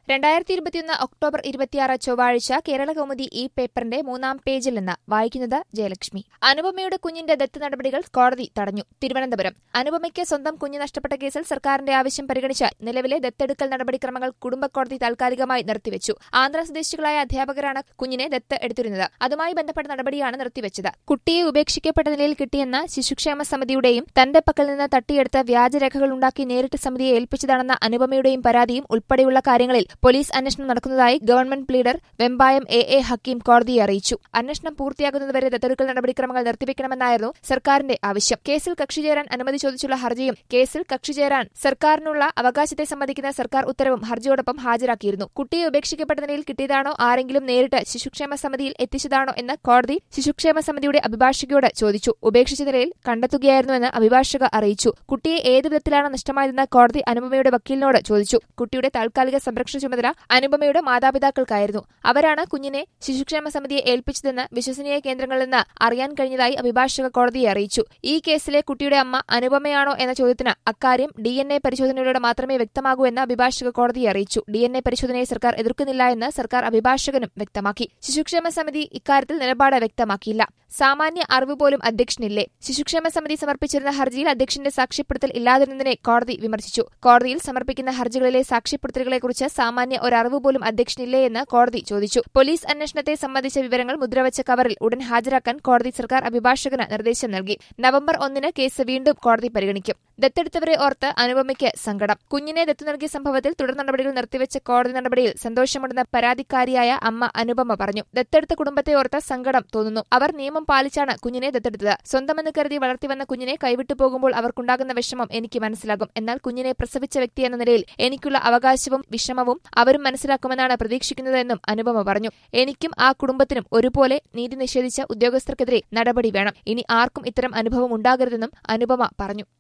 2021 October 26 ചൊവ്വാഴ്ച കേരളകൗമുദി ഈ പേപ്പറിന്റെ 3-ാം പേജിൽ നിന്ന് വായിക്കുന്നത് ജയലക്ഷ്മി. അനുപമയുടെ കുഞ്ഞിന്റെ ദത്ത് നടപടികൾ കോടതി തടഞ്ഞു. തിരുവനന്തപുരം. അനുപമയ്ക്ക് സ്വന്തം കുഞ്ഞ് നഷ്ടപ്പെട്ട കേസിൽ സർക്കാരിന്റെ ആവശ്യം പരിഗണിച്ച് നിലവിലെ ദത്തെടുക്കൽ നടപടിക്രമങ്ങൾ കുടുംബക്കോടതി താൽക്കാലികമായി നിർത്തിവച്ചു. ആന്ധ്ര സ്വദേശികളായ അധ്യാപകരാണ് കുഞ്ഞിനെ ദത്ത് എടുത്തിരുന്നത്. അതുമായി ബന്ധപ്പെട്ട നടപടിയാണ് നിർത്തിവച്ചത്. കുട്ടിയെ ഉപേക്ഷിക്കപ്പെട്ട നിലയിൽ കിട്ടിയെന്ന ശിശുക്ഷേമ സമിതിയുടെയും തന്റെ പക്കൽ നിന്ന് തട്ടിയെടുത്ത വ്യാജരേഖകളുണ്ടാക്കി നേരിട്ട് സമിതിയെ ഏൽപ്പിച്ചതാണെന്ന അനുപമയുടെയും പരാതിയും ഉൾപ്പെടെയുള്ള കാര്യങ്ങളിൽ പോലീസ് അന്വേഷണം നടക്കുന്നതായി government pleader Vembayam A Hakeem കോടതിയെ അറിയിച്ചു. അന്വേഷണം പൂർത്തിയാകുന്നതുവരെ ദത്തെടുക്കൽ നടപടിക്രമങ്ങൾ നിർത്തിവെക്കണമെന്നായിരുന്നു സർക്കാരിന്റെ ആവശ്യം. കേസിൽ കക്ഷി ചേരാൻ അനുമതി ചോദിച്ചുള്ള ഹർജിയും കേസിൽ കക്ഷി ചേരാൻ സർക്കാരിനുള്ള അവകാശത്തെ സംബന്ധിക്കുന്ന സർക്കാർ ഉത്തരവും ഹർജിയോടൊപ്പം ഹാജരാക്കിയിരുന്നു. കുട്ടിയെ ഉപേക്ഷിക്കപ്പെട്ട നിലയിൽ കിട്ടിയതാണോ ആരെങ്കിലും നേരിട്ട് ശിശുക്ഷേമ സമിതിയിൽ എത്തിച്ചതാണോ എന്ന് കോടതി ശിശുക്ഷേമ സമിതിയുടെ അഭിഭാഷകയോട് ചോദിച്ചു. ഉപേക്ഷിച്ച നിലയിൽ കണ്ടെത്തുകയായിരുന്നുവെന്ന് അഭിഭാഷക അറിയിച്ചു. കുട്ടിയെ ഏത് വിധത്തിലാണ് നഷ്ടമായതെന്ന് കോടതി അനുപമയുടെ വക്കീലിനോട് ചോദിച്ചു. കുട്ടിയുടെ താൽക്കാലിക സംരക്ഷണ ചുമതല അനുപമയുടെ മാതാപിതാക്കൾക്കായിരുന്നു. അവരാണ് കുഞ്ഞിനെ ശിശുക്ഷേമ സമിതിയെ ഏൽപ്പിച്ചതെന്ന് വിശ്വസനീയ കേന്ദ്രങ്ങളിൽ നിന്ന് അറിയാൻ കഴിഞ്ഞതായി അഭിഭാഷക കോടതിയെ അറിയിച്ചു. ഈ കേസിലെ കുട്ടിയുടെ അമ്മ അനുപമയാണോ എന്ന ചോദ്യത്തിന് അക്കാര്യം DNA പരിശോധനയിലൂടെ മാത്രമേ വ്യക്തമാകൂ എന്ന് അഭിഭാഷക കോടതിയെ അറിയിച്ചു. DNA പരിശോധനയെ സർക്കാർ എതിർക്കുന്നില്ല എന്ന് സർക്കാർ അഭിഭാഷകനും വ്യക്തമാക്കി. ശിശുക്ഷേമ സമിതി ഇക്കാര്യത്തിൽ നിലപാട് വ്യക്തമാക്കിയില്ല. സാമാന്യ അറിവ് പോലും അധ്യക്ഷനില്ലേ? ശിശുക്ഷേമ സമിതി സമർപ്പിച്ചിരുന്ന ഹർജിയിൽ അധ്യക്ഷന്റെ സാക്ഷ്യപ്പെടുത്തൽ ഇല്ലാതിരുന്നതിനെ കോടതി വിമർശിച്ചു. കോടതിയിൽ സമർപ്പിക്കുന്ന ഹർജികളിലെ സാക്ഷ്യപ്പെടുത്തലുകളെക്കുറിച്ച് സാമാന്യ ഒരറിവ് പോലും അധ്യക്ഷനില്ലേ എന്ന് കോടതി ചോദിച്ചു. പോലീസ് അന്വേഷണത്തെ സംബന്ധിച്ച വിവരങ്ങൾ മുദ്രവച്ച കവറിൽ ഉടൻ ഹാജരാക്കാൻ കോടതി സർക്കാർ അഭിഭാഷകന് നിർദ്ദേശം നൽകി. നവംബർ 1 കേസ് വീണ്ടും കോടതി പരിഗണിക്കും. ദത്തെടുത്തവരെ ഓർത്ത് അനുപമയ്ക്ക് സങ്കടം. കുഞ്ഞിനെ ദത്തു നൽകിയ സംഭവത്തിൽ തുടർ നടപടികൾ നിർത്തിവെച്ച കോടതി നടപടിയിൽ സന്തോഷമുണ്ടെന്ന് പരാതിക്കാരിയായ അമ്മ അനുപമ പറഞ്ഞു. ദത്തെടുത്ത കുടുംബത്തെ ഓർത്ത് സങ്കടം തോന്നുന്നു. അവർ നിയമം പാലിച്ചാണ് കുഞ്ഞിനെ ദത്തെടുത്തത്. സ്വന്തമെന്ന് കരുതി വളർത്തിവന്ന കുഞ്ഞിനെ കൈവിട്ടു പോകുമ്പോൾ അവർക്കുണ്ടാകുന്ന വിഷമം എനിക്ക് മനസ്സിലാകും. എന്നാൽ കുഞ്ഞിനെ പ്രസവിച്ച വ്യക്തി എന്ന നിലയിൽ എനിക്കുള്ള അവകാശവും വിഷമവും അവരും മനസ്സിലാക്കുമെന്നാണ് പ്രതീക്ഷിക്കുന്നതെന്നും അനുപമ പറഞ്ഞു. എനിക്കും ആ കുടുംബത്തിനും ഒരുപോലെ നീതി നിഷേധിച്ച ഉദ്യോഗസ്ഥർക്കെതിരെ നടപടി വേണം. ഇനി ആർക്കും ഇത്തരം അനുഭവം ഉണ്ടാകരുതെന്നും അനുപമ പറഞ്ഞു.